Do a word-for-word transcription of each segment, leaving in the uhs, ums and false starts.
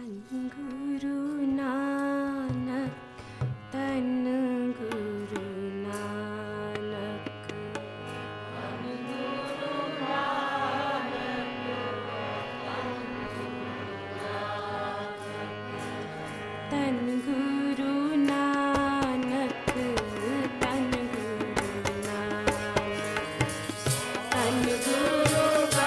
गुरु नानक तन गुरु नानक तन गुरु नानक तन गुरु नानक तन गुरु नानक तन गुरु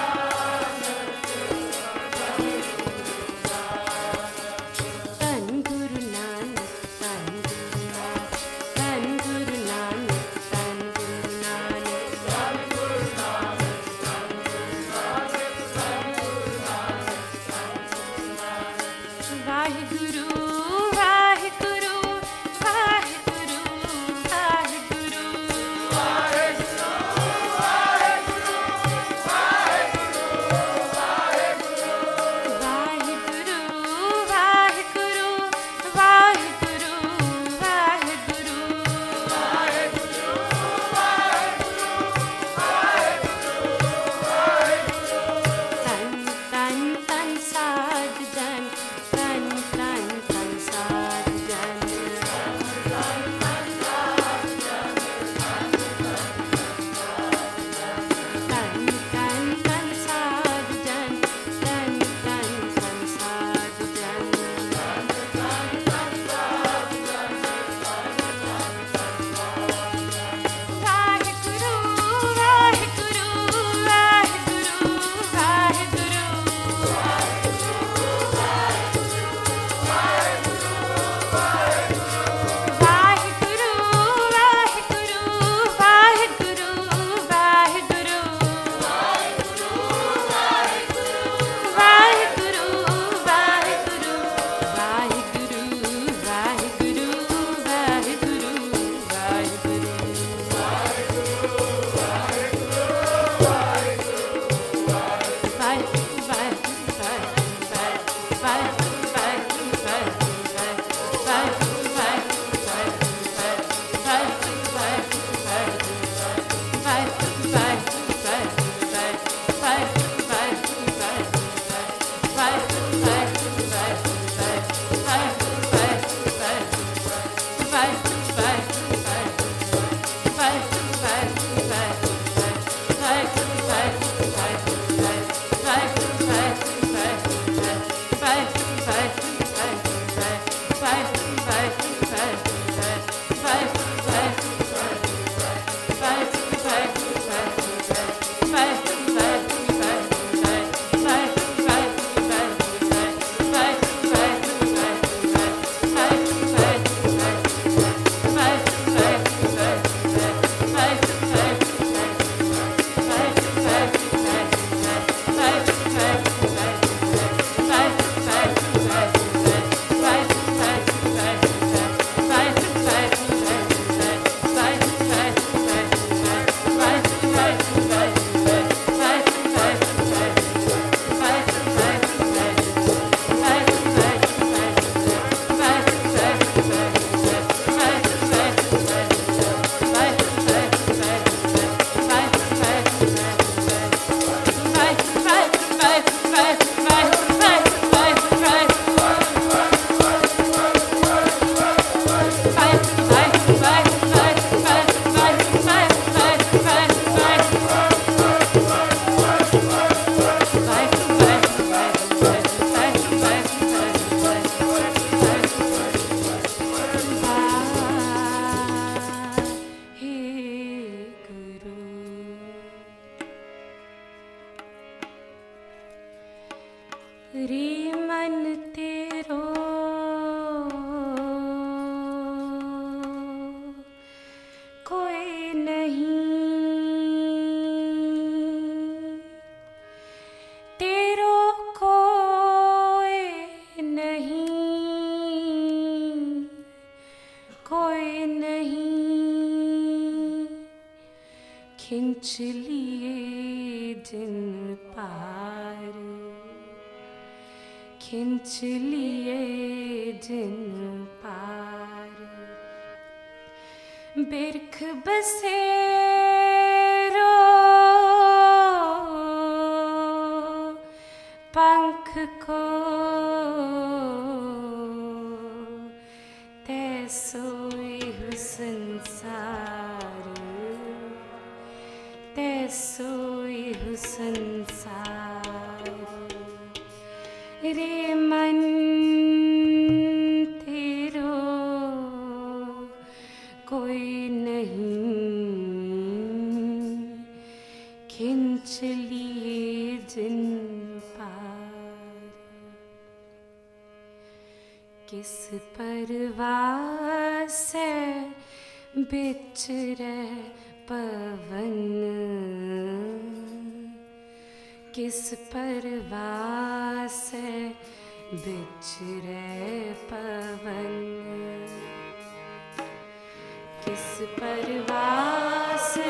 रे मन तेरो कोई नहीं, तेरो कोई नहीं, कोई नहीं, खिंच लिए जिन पार, खिंच लिए जिन पार, बिरख बसेरो पंख को संसार रे मन तेरो कोई नहीं खिंच लिए जिन पार किस परवाह से बिच रह पवन किस परवाह से बिच रह पवन किस परवाह से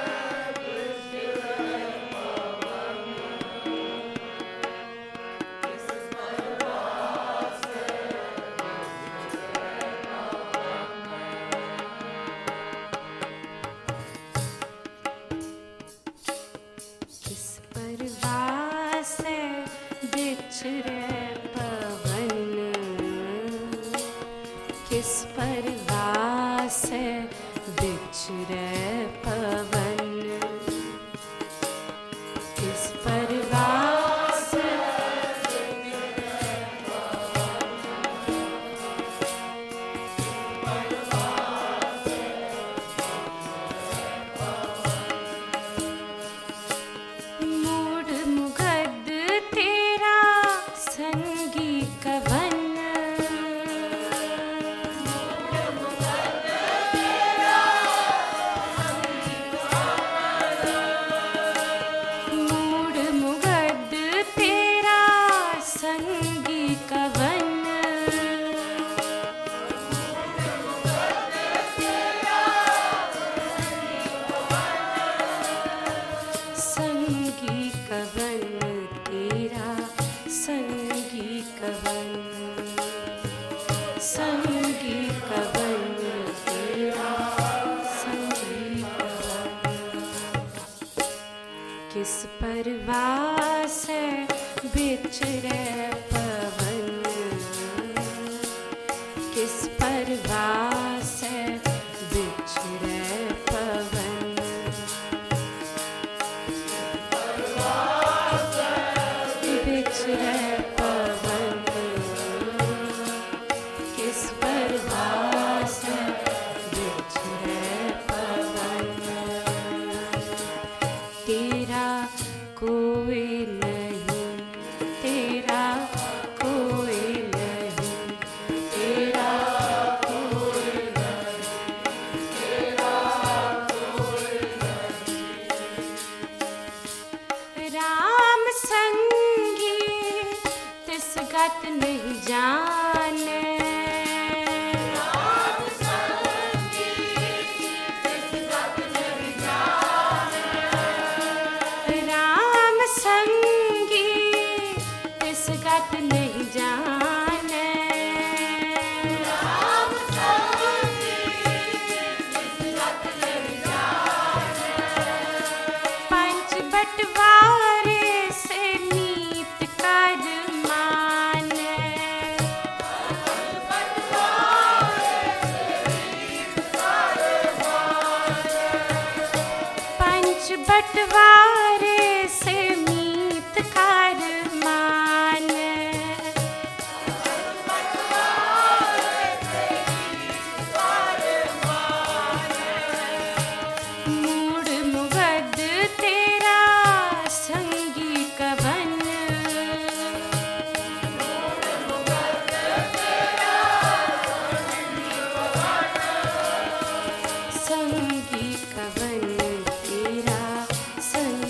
बिच रह पवन किस परवाह से बिच रह पवन किस परवाह से मूड मुगद तेरा संगी कवन मूड मुगद तेरा संगी कवन संगी कवन तेरा संगी कवन संगी कवन तेरा संगी कवन किस परवाह से बिच रह पवन किस परवाह से बिच रह पवन बिच रह पवन किस परवाह से बिच रह पवन तेरा कोई नहीं तेरा कोई नहीं तेरा कोई नहीं तेरा कोई नहीं राम संगी तिस गत नहीं जाने राम संगी तिस गत नहीं जाने राम संगी तिस गत नहीं जाने राम संगी तिस गत नहीं जाने पंच बटवारे से नीत कर माने पंच बटवारे से मीत कर माने मूड मुगद तेरा संगी कवन संगी कवन तेरा संगी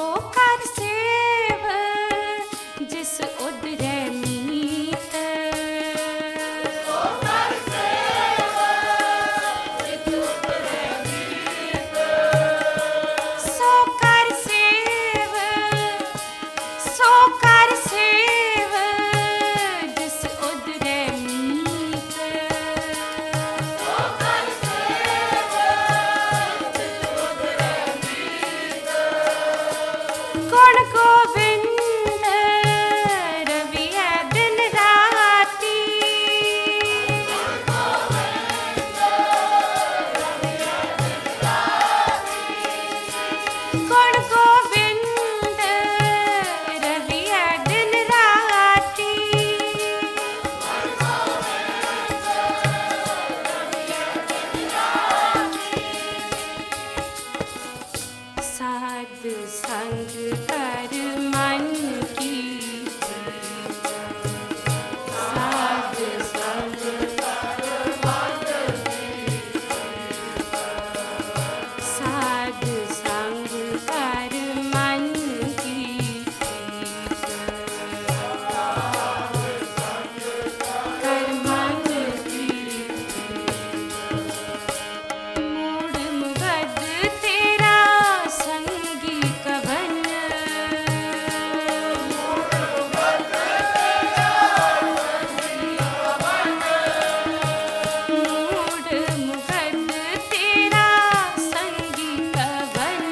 कर सेव जिस उदरे मीत सो कर सेव जिस उदरे मीत सो कर सेव सो कर सेव जिस उदरे मीत सो कर सेव जिस उदरे मीत गुण गोविंद रविए दिन राती गुण गोविंद रविए दिन राती साध संग कर मन की साध संग कर मन की साध संग कर मन की कर मन की मूड मुगद तेरा संगी कवन मूड मुगद तेरा संगी कवन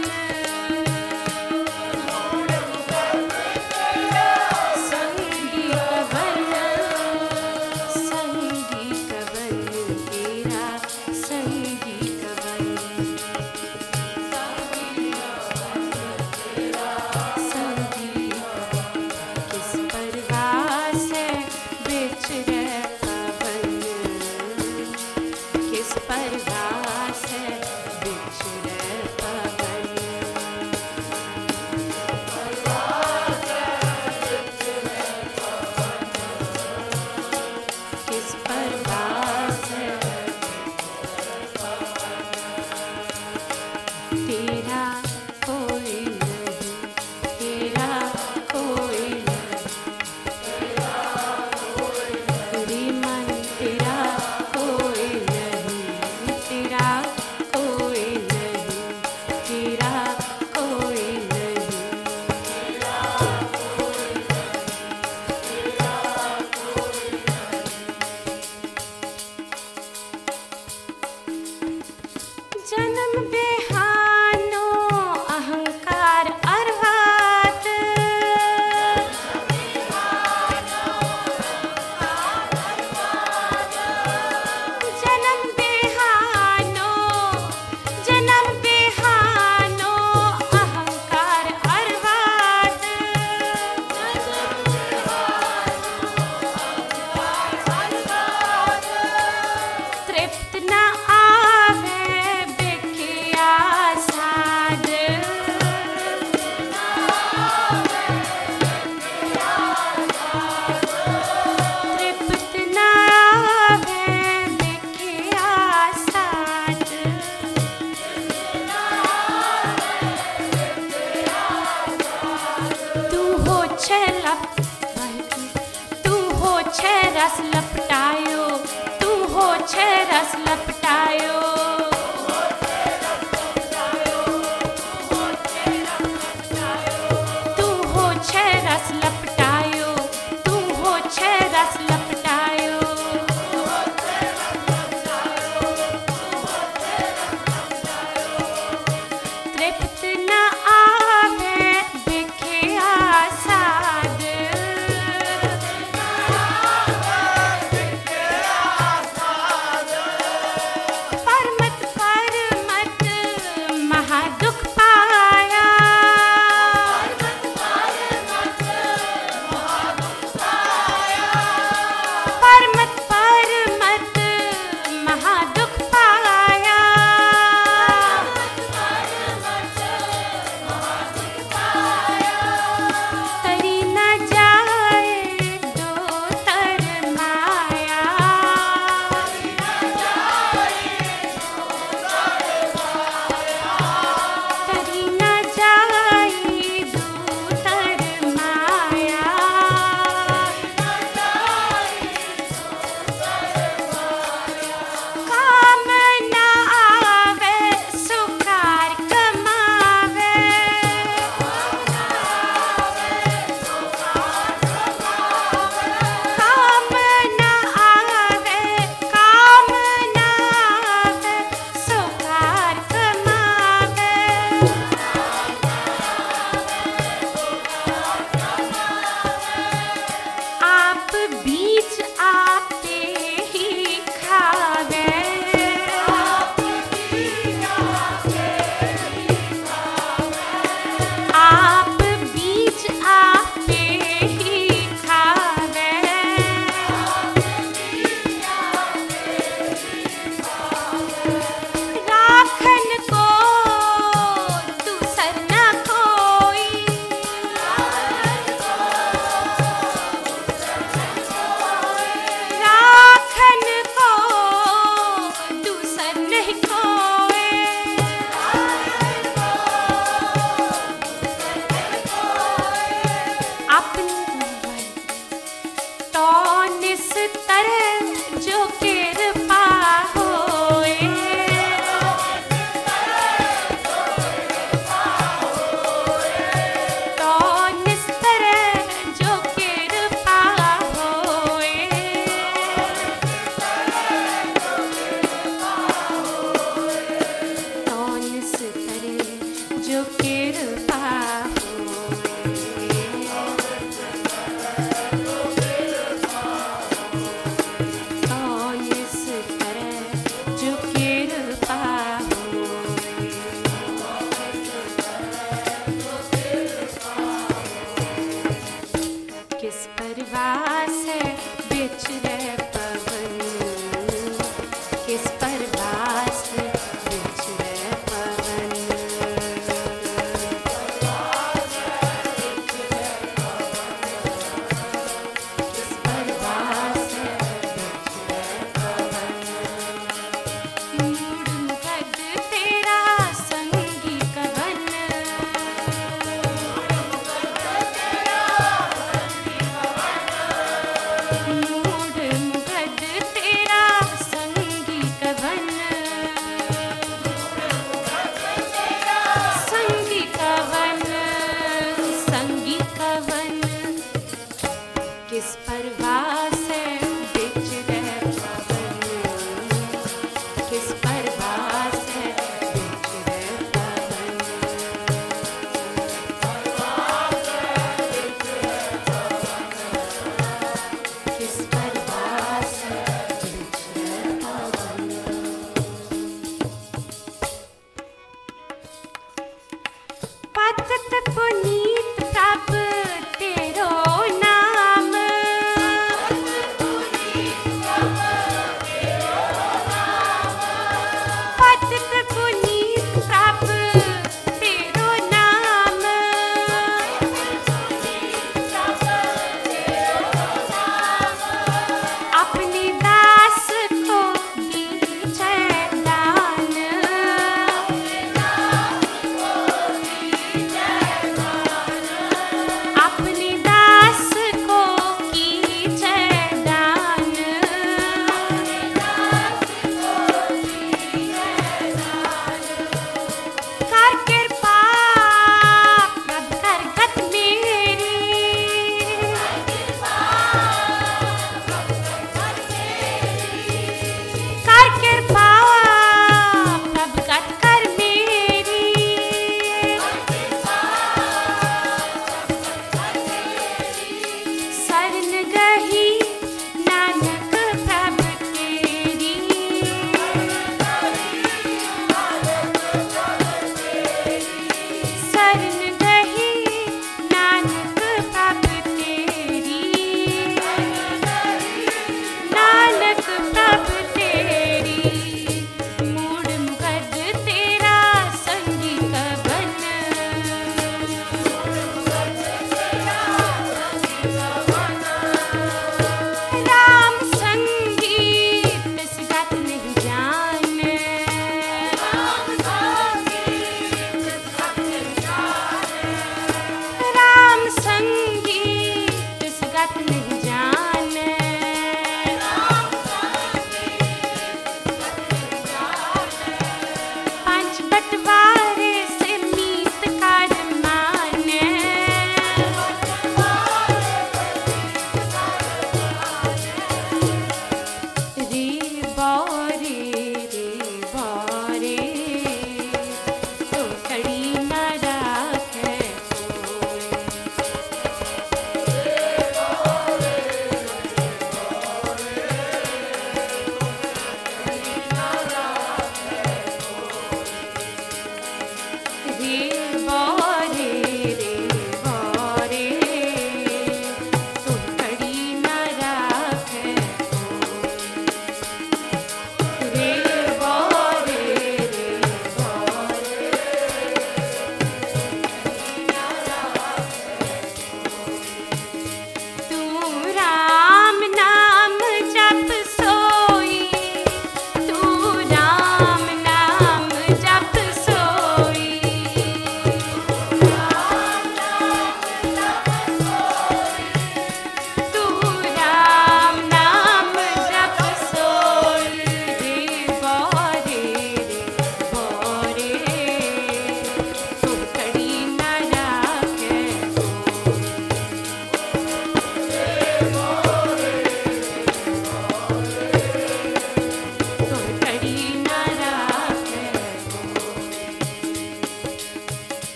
संगी कवन संगी कवन तेरा संगी कवन संगी किस परवास है बिच रह पवन किस परवास है बिच रह पवन किस परवास है तेरा कोई नहीं तेरा कोई नहीं मन तेरा कोई नहीं तेरा कोई नहीं तेरा कोई नहीं जन्म बेहानो अहंकार अर्वात जन्म बेहानो जन्म बेहानो अहंकार अर्वात तृप्त न आवे बिखिया साध तृप्त न आवे बिखिया साध तू हो छे लप तू हो छे रस लपटायो तू हो छे रस लपटायो तू हो छे रस लपटायो तू हो छे रस लपटायो तृप्त न आवे बिखिया साध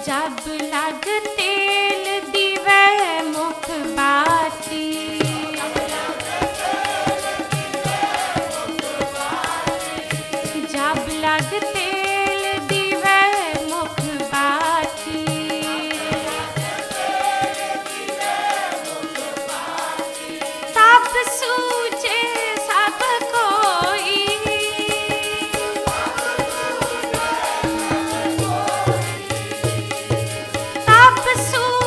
जब लग तेल दिवे मुख बाती, जब लग तेल दिवे मुख बाती, तब सूझे सब कोई, तब सूझे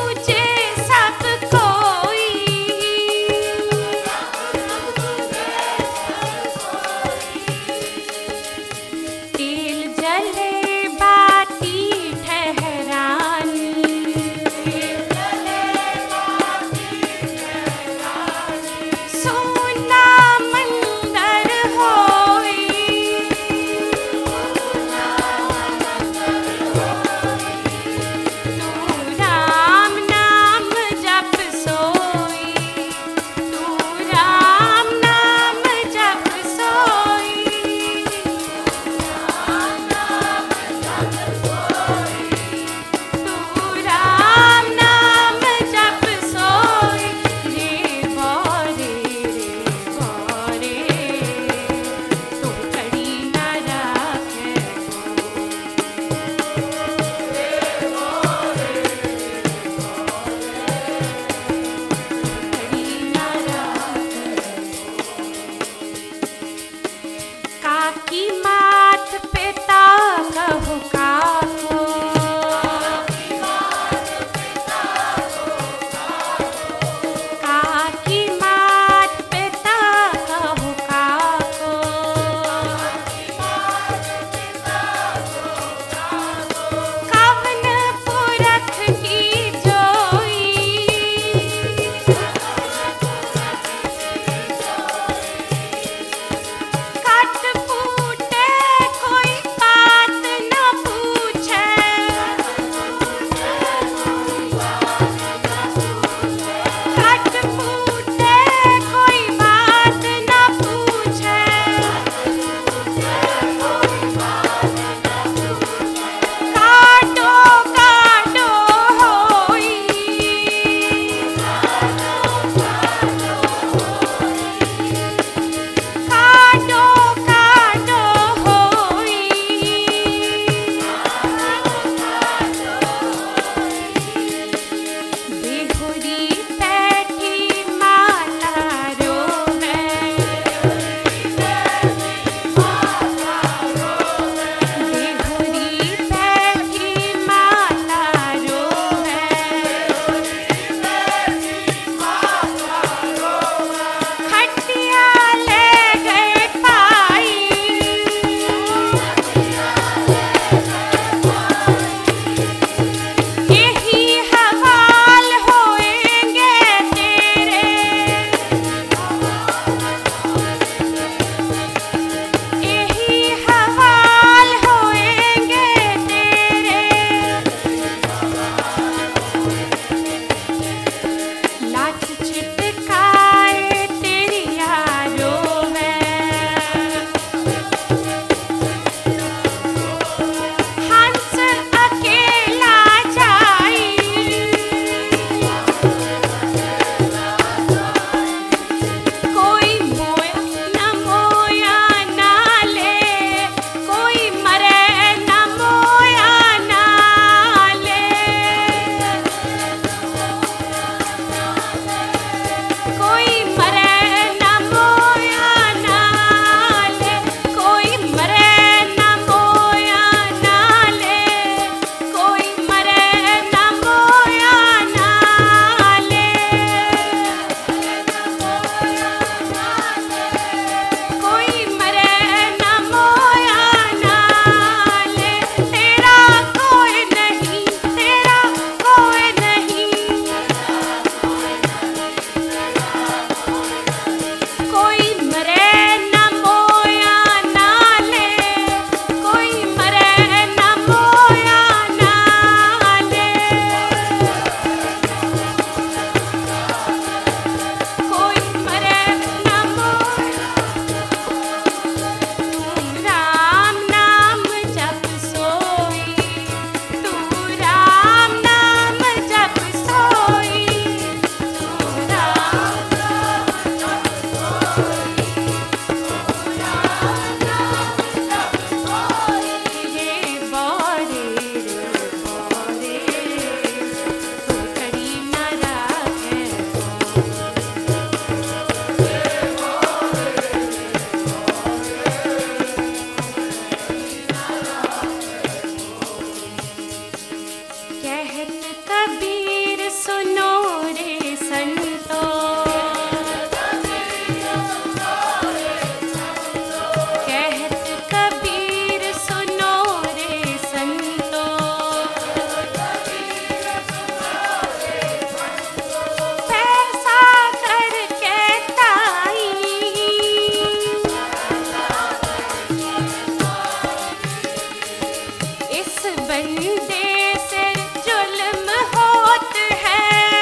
कहत कबीर सुनो रे संतो, कहत कबीर सुनो रे संतो, पैसा करके ताई, इस बंदे से जुल्म होत है।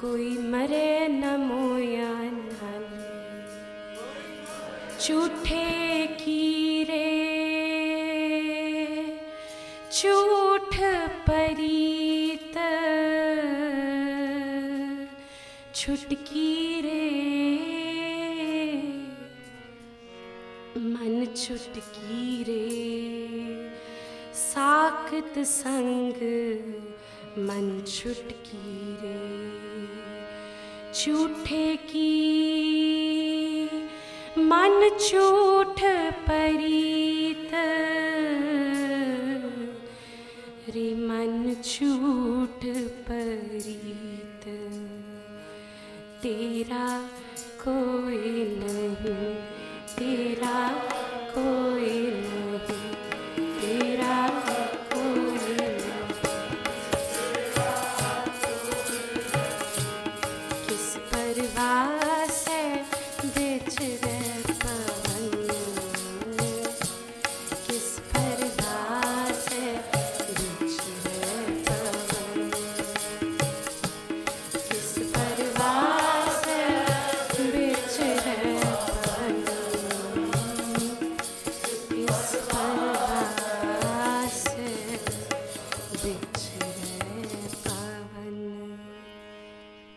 कोई मरे न मोया नाले झूठे कीरे झूठ परीत छुटकी रे मन छुटकी रे साकत संग मन छुटकी रे झूठे की मन झूठ परीत रे मन झूठ परीत तेरा कोई नहीं तेरा कोई